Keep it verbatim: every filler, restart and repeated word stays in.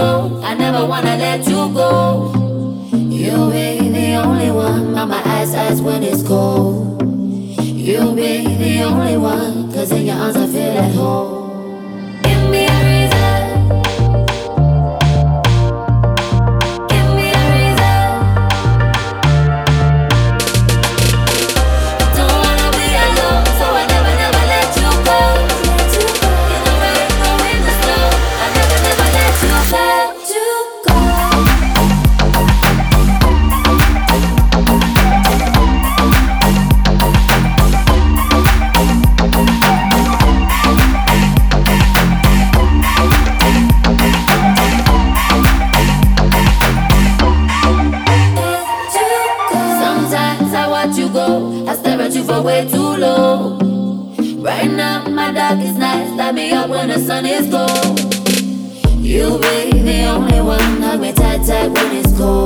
go. I never wanna let you go. You'll be the only one on my eyes, eyes when it's cold. You'll be the only one, cause in your arms I feel at home. Give me a reason. Give me a reason. Don't wanna be alone, so I never, never let you go. In the rain or in the snow, I never, never let you go. You go, I stare at you for way too long. Right now, my darkest nights light me up when the sun is gone. You'll be the only one, hug me tight, tight when it's cold.